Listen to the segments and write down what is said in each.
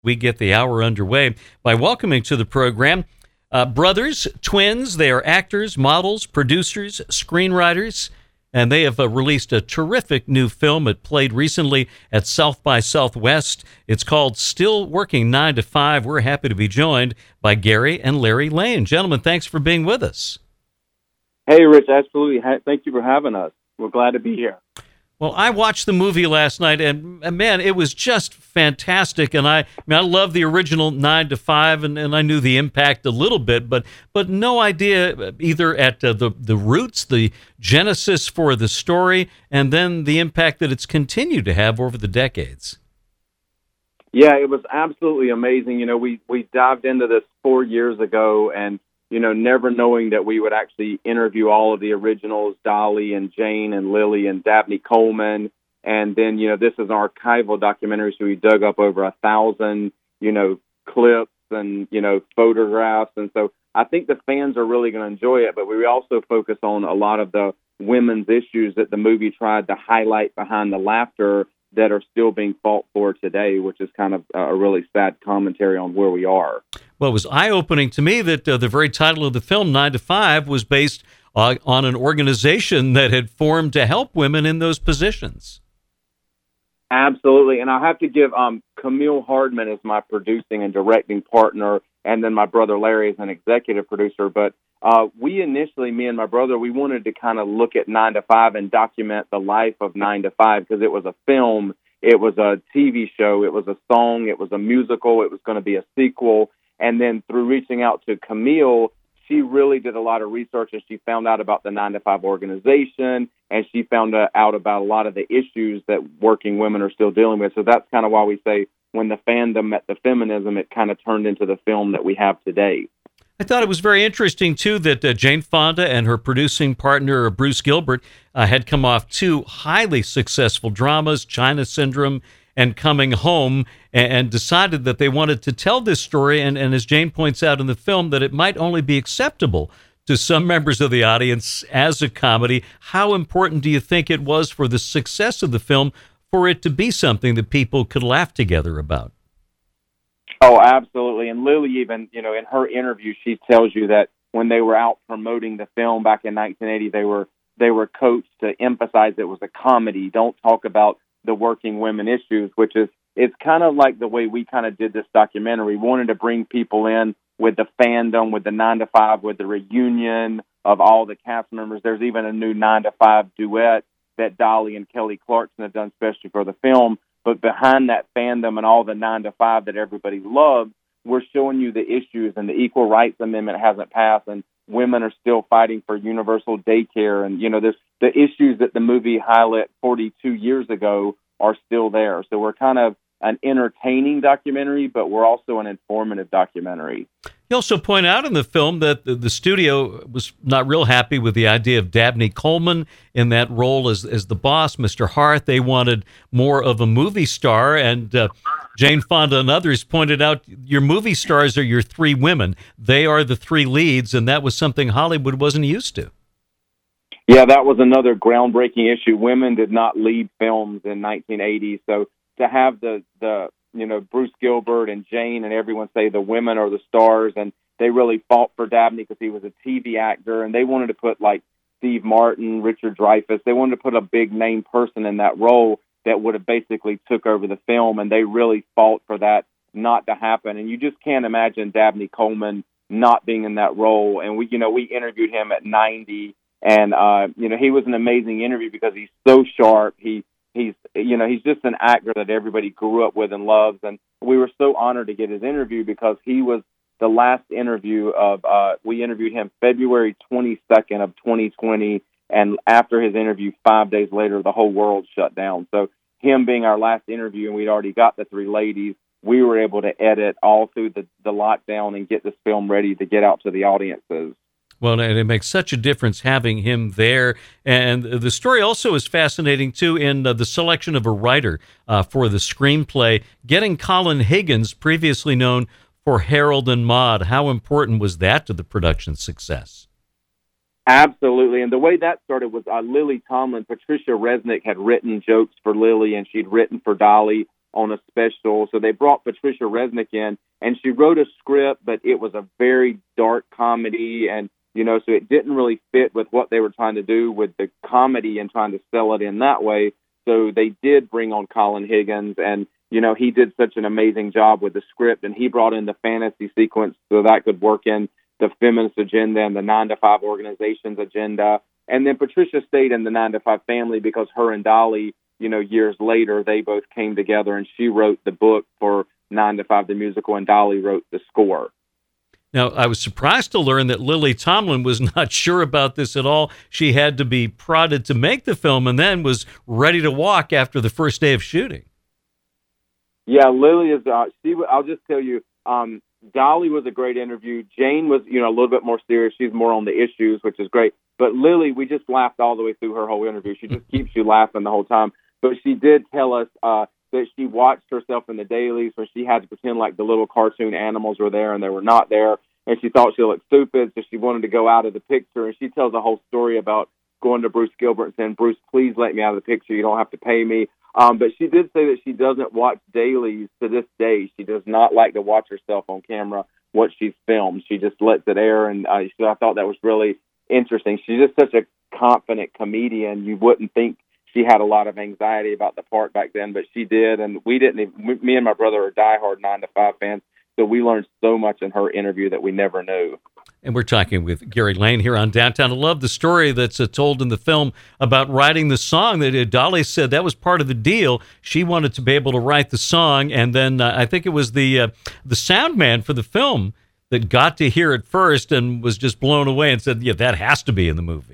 We get the hour underway by welcoming to the program brothers, twins. They are actors, models, producers, screenwriters, and they have released a terrific new film. It played recently at South by Southwest. It's called Still Working 9 to 5. We're happy to be joined by Gary and Larry Lane. Gentlemen, thanks for being with us. Hey, Rich, absolutely. Thank you for having us. We're glad to be here. Well, I watched the movie last night, and man, it was just fantastic. And I love the original 9 to 5, and I knew the impact a little bit, but no idea either at the roots, the genesis for the story, and then the impact that it's continued to have over the decades. Yeah, it was absolutely amazing. You know, we dived into this 4 years ago, and never knowing that we would actually interview all of the originals, Dolly and Jane and Lily and Dabney Coleman. And then, this is an archival documentary, so we dug up over 1,000, clips and, photographs. And so I think the fans are really going to enjoy it, but we also focus on a lot of the women's issues that the movie tried to highlight behind the laughter that are still being fought for today, which is kind of a really sad commentary on where we are. Well, it was eye-opening to me that the very title of the film, 9 to 5, was based on an organization that had formed to help women in those positions. Absolutely. And I have to give Camille Hardman as my producing and directing partner, and then my brother Larry as an executive producer. But we initially, me and my brother, we wanted to kind of look at 9 to 5 and document the life of 9 to 5 because it was a film, it was a TV show, it was a song, it was a musical, it was going to be a sequel. And then through reaching out to Camille, she really did a lot of research, and she found out about the 9 to 5 organization, and she found out about a lot of the issues that working women are still dealing with. So that's kind of why we say when the fandom met the feminism, it kind of turned into the film that we have today. I thought it was very interesting, too, that Jane Fonda and her producing partner, Bruce Gilbert, had come off two highly successful dramas, China Syndrome and Coming Home, and decided that they wanted to tell this story, and as Jane points out in the film, that it might only be acceptable to some members of the audience as a comedy. How important do you think it was for the success of the film for it to be something that people could laugh together about? Oh, absolutely. And Lily even, in her interview, she tells you that when they were out promoting the film back in 1980, they were coached to emphasize it was a comedy. Don't talk about the working women issues, which is, it's kind of like the way we kind of did this documentary. We wanted to bring people in with the fandom, with the 9 to 5, with the reunion of all the cast members. There's even a new 9 to 5 duet that Dolly and Kelly Clarkson have done especially for the film. But behind that fandom and all the 9 to 5 that everybody loves, we're showing you the issues, and the Equal Rights Amendment hasn't passed, and women are still fighting for universal daycare. And, the issues that the movie highlighted 42 years ago are still there. So we're kind of an entertaining documentary, but we're also an informative documentary. You also point out in the film that the studio was not real happy with the idea of Dabney Coleman in that role as the boss, Mr. Harth. They wanted more of a movie star, and Jane Fonda and others pointed out your movie stars are your three women. They are the three leads, and that was something Hollywood wasn't used to. Yeah, that was another groundbreaking issue. Women did not lead films in 1980, so to have the Bruce Gilbert and Jane and everyone say the women are the stars, and they really fought for Dabney because he was a TV actor, and they wanted to put like Steve Martin, Richard Dreyfuss, they wanted to put a big name person in that role that would have basically took over the film, and they really fought for that not to happen. And you just can't imagine Dabney Coleman not being in that role. And we interviewed him at 90, and he was an amazing interview because he's so sharp. He's just an actor that everybody grew up with and loves. And we were so honored to get his interview because he was the last interview of, we interviewed him February 22nd of 2020. And after his interview, 5 days later, the whole world shut down. So him being our last interview, and we'd already got the three ladies, we were able to edit all through the lockdown and get this film ready to get out to the audiences. Well, and it makes such a difference having him there. And the story also is fascinating, too, in the selection of a writer for the screenplay. Getting Colin Higgins, previously known for Harold and Maude, how important was that to the production success? Absolutely. And the way that started was Lily Tomlin. Patricia Resnick had written jokes for Lily, and she'd written for Dolly. on a special. So they brought Patricia Resnick in, and she wrote a script, but it was a very dark comedy, and so it didn't really fit with what they were trying to do with the comedy and trying to sell it in that way. So they did bring on Colin Higgins, and he did such an amazing job with the script, and he brought in the fantasy sequence so that could work in the feminist agenda and the 9-to-5 organization's agenda. And then Patricia stayed in the 9-to-5 family because her and Dolly, years later, they both came together, and she wrote the book for 9-to-5 the musical, and Dolly wrote the score. Now, I was surprised to learn that Lily Tomlin was not sure about this at all. She had to be prodded to make the film and then was ready to walk after the first day of shooting. Yeah, Lily is, I'll just tell you, Dolly was a great interview. Jane was, a little bit more serious. She's more on the issues, which is great. But Lily, we just laughed all the way through her whole interview. She just keeps you laughing the whole time. But she did tell us that she watched herself in the dailies where she had to pretend like the little cartoon animals were there and they were not there. And she thought she looked stupid, so she wanted to go out of the picture. And she tells a whole story about going to Bruce Gilbert and saying, "Bruce, please let me out of the picture. You don't have to pay me." But she did say that she doesn't watch dailies to this day. She does not like to watch herself on camera, what she's filmed. She just lets it air. And I thought that was really interesting. She's just such a confident comedian. You wouldn't think she had a lot of anxiety about the part back then, but she did. And we didn't. Me and my brother are diehard 9-to-5 fans. So we learned so much in her interview that we never knew. And we're talking with Gary Lane here on Downtown. I love the story that's told in the film about writing the song. That Dolly said that was part of the deal. She wanted to be able to write the song, and then I think it was the sound man for the film that got to hear it first and was just blown away and said, "Yeah, that has to be in the movie."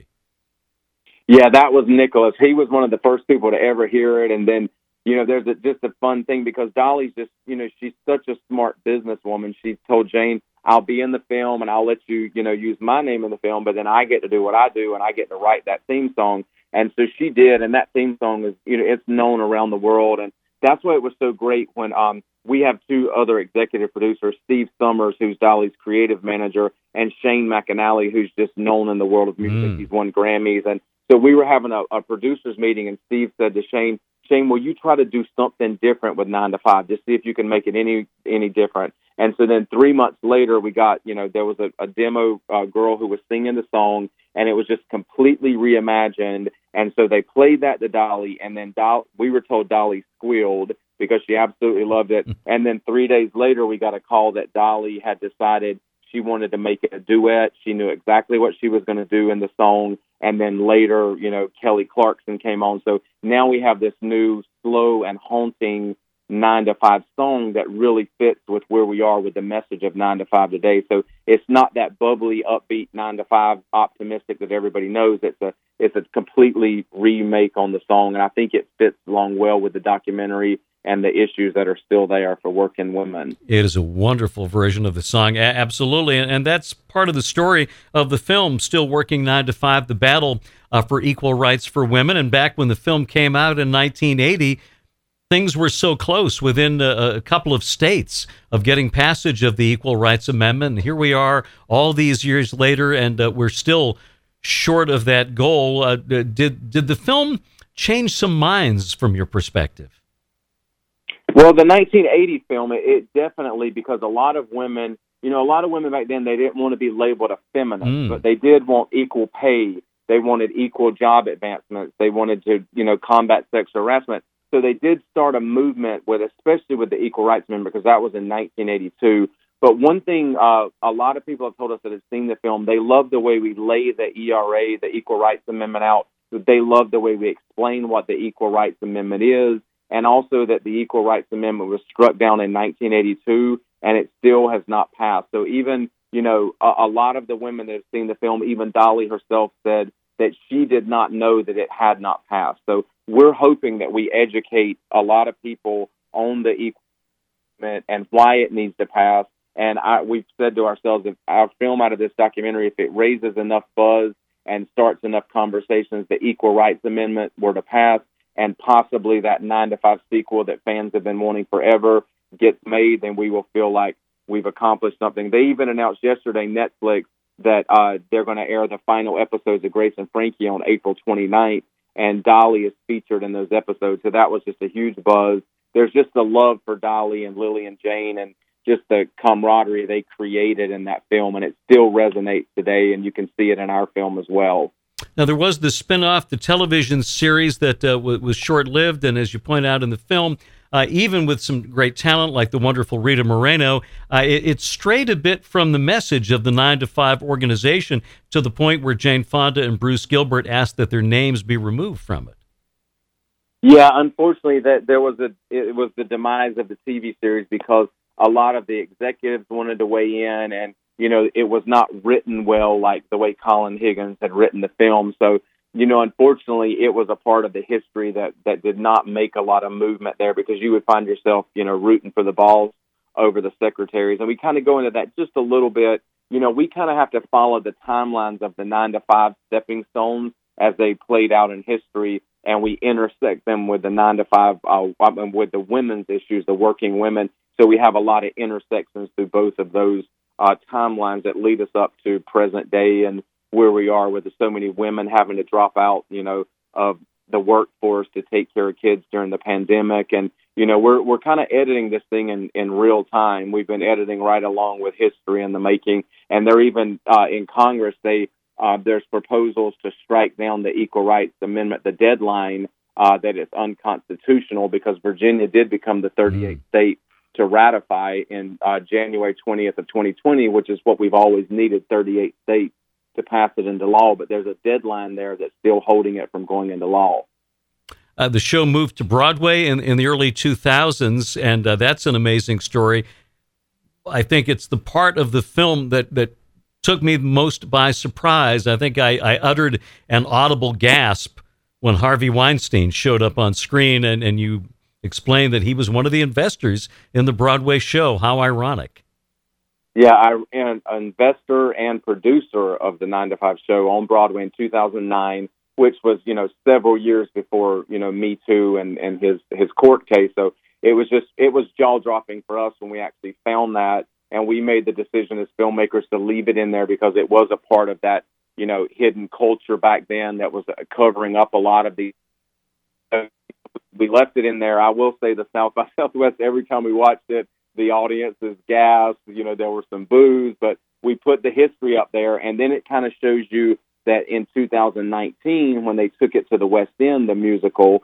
Yeah, that was Nicholas. He was one of the first people to ever hear it, and then there's just a fun thing because Dolly's just, she's such a smart businesswoman. She told Jane, "I'll be in the film and I'll let you, use my name in the film, but then I get to do what I do and I get to write that theme song." And so she did, and that theme song is, it's known around the world. And that's why it was so great when we have two other executive producers, Steve Summers, who's Dolly's creative manager, and Shane McAnally, who's just known in the world of music. He's won Grammys. And so we were having a producers meeting, and Steve said to Shane, "Will you try to do something different with 9-to-5? Just see if you can make it any different." And so then 3 months later, we got, there was a demo girl who was singing the song, and it was just completely reimagined. And so they played that to Dolly, and then we were told Dolly squealed because she absolutely loved it. And then 3 days later, we got a call that Dolly had decided she wanted to make it a duet. She knew exactly what she was going to do in the song. And then later, Kelly Clarkson came on. So now we have this new slow and haunting 9-to-5 song that really fits with where we are with the message of 9-to-5 today. So it's not that bubbly, upbeat 9-to-5 optimistic that everybody knows. It's a completely remake on the song, and I think it fits along well with the documentary and the issues that are still there for working women. It is a wonderful version of the song, absolutely, and that's part of the story of the film, Still Working 9-to-5, the battle for equal rights for women. And back when the film came out in 1980, things were so close within a couple of states of getting passage of the Equal Rights Amendment. And here we are all these years later, and we're still short of that goal. Did the film change some minds from your perspective? Well, the 1980 film, it definitely, because a lot of women back then, they didn't want to be labeled a feminist, but they did want equal pay. They wanted equal job advancements. They wanted to, combat sexual harassment. So they did start a movement especially with the Equal Rights Amendment, because that was in 1982. But one thing, a lot of people have told us that have seen the film, they love the way we lay the ERA, the Equal Rights Amendment out. They love the way we explain what the Equal Rights Amendment is, and also that the Equal Rights Amendment was struck down in 1982, and it still has not passed. So even, a lot of the women that have seen the film, even Dolly herself said that she did not know that it had not passed. So we're hoping that we educate a lot of people on the Equal Amendment and why it needs to pass. And we've said to ourselves, if our film out of this documentary, if it raises enough buzz and starts enough conversations, the Equal Rights Amendment were to pass, and possibly that 9-to-5 sequel that fans have been wanting forever gets made, then we will feel like we've accomplished something. They even announced yesterday, Netflix, that they're going to air the final episodes of Grace and Frankie on April 29th, and Dolly is featured in those episodes. So that was just a huge buzz there's just the love for Dolly and Lily and Jane, and just the camaraderie they created in that film, and it still resonates today, and you can see it in our film as well. Now, there was the spin-off, the television series that was short-lived, and as you point out in the film, even with some great talent like the wonderful Rita Moreno, it strayed a bit from the message of the 9 to 5 organization to the point where Jane Fonda and Bruce Gilbert asked that their names be removed from it. Yeah, unfortunately, it was the demise of the TV series because a lot of the executives wanted to weigh in, and it was not written well like the way Colin Higgins had written the film. So, unfortunately, it was a part of the history that did not make a lot of movement there, because you would find yourself, rooting for the balls over the secretaries. And we kind of go into that just a little bit. We kind of have to follow the timelines of the 9 to 5 stepping stones as they played out in history, and we intersect them with the 9 to 5, with the women's issues, the working women. So we have a lot of intersections through both of those timelines that lead us up to present day and where we are with so many women having to drop out, of the workforce to take care of kids during the pandemic. And, we're kind of editing this thing in real time. We've been editing right along with history in the making. And they're even in Congress, there's proposals to strike down the Equal Rights Amendment, the deadline that it's unconstitutional, because Virginia did become the 38th state to ratify in January 20th of 2020, which is what we've always needed, 38 states to pass it into law. But there's a deadline there that's still holding it from going into law. The show moved to Broadway in the early 2000s, and that's an amazing story. I think it's the part of the film that took me most by surprise. I think I uttered an audible gasp when Harvey Weinstein showed up on screen, and you explained that he was one of the investors in the Broadway show. How ironic. Yeah, I'm an investor and producer of the 9 to 5 show on Broadway in 2009, which was, several years before, Me Too and his court case. So it was jaw-dropping for us when we actually found that, and we made the decision as filmmakers to leave it in there because it was a part of that, hidden culture back then that was covering up a lot of these. We left it in there. I will say the South by Southwest, every time we watched it, the audiences gasped, there were some boos, but we put the history up there, and then it kind of shows you that in 2019, when they took it to the West End, the musical,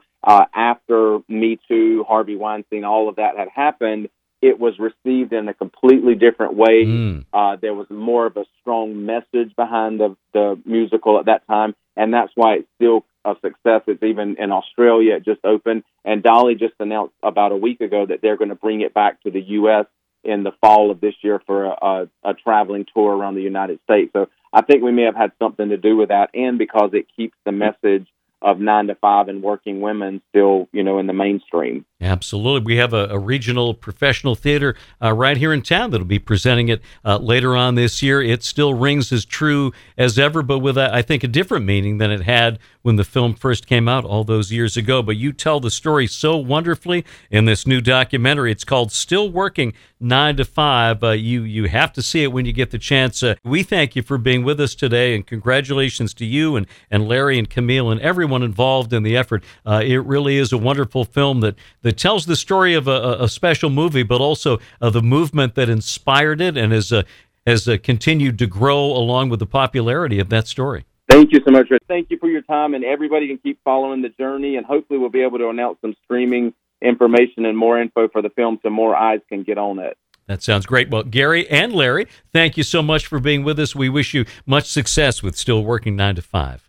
after Me Too, Harvey Weinstein, all of that had happened, it was received in a completely different way. There was more of a strong message behind the musical at that time, and that's why it's still a success. It's even in Australia. It just opened, and Dolly just announced about a week ago that they're going to bring it back to the U.S. in the fall of this year for a traveling tour around the United States. So I think we may have had something to do with that, and because it keeps the message of 9 to 5 and working women still, in the mainstream. Absolutely. We have a regional professional theater right here in town that'll be presenting it later on this year. It still rings as true as ever, but with, I think, a different meaning than it had when the film first came out all those years ago. But you tell the story so wonderfully in this new documentary. It's called Still Working 9 to 5. You have to see it when you get the chance. We thank you for being with us today, and congratulations to you and Larry and Camille and everyone involved in the effort. It really is a wonderful film that tells the story of a special movie, but also of the movement that inspired it and has continued to grow along with the popularity of that story. Thank you so much, Rich. Thank you for your time, and everybody can keep following the journey, and hopefully we'll be able to announce some streaming information and more info for the film so more eyes can get on it. That sounds great. Well, Gary and Larry, thank you so much for being with us. We wish you much success with Still Working 9 to 5.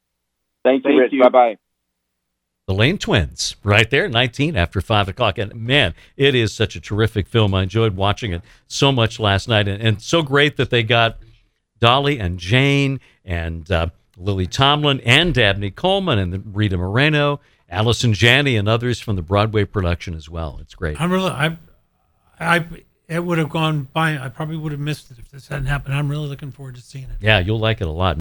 Thank you, Rich. Bye-bye. The Lane Twins, right there, 19 after 5 o'clock. And man, it is such a terrific film. I enjoyed watching it so much last night. And so great that they got Dolly and Jane and Lily Tomlin and Dabney Coleman and Rita Moreno, Allison Janney, and others from the Broadway production as well. It's great. It would have gone by. I probably would have missed it if this hadn't happened. I'm really looking forward to seeing it. Yeah, you'll like it a lot.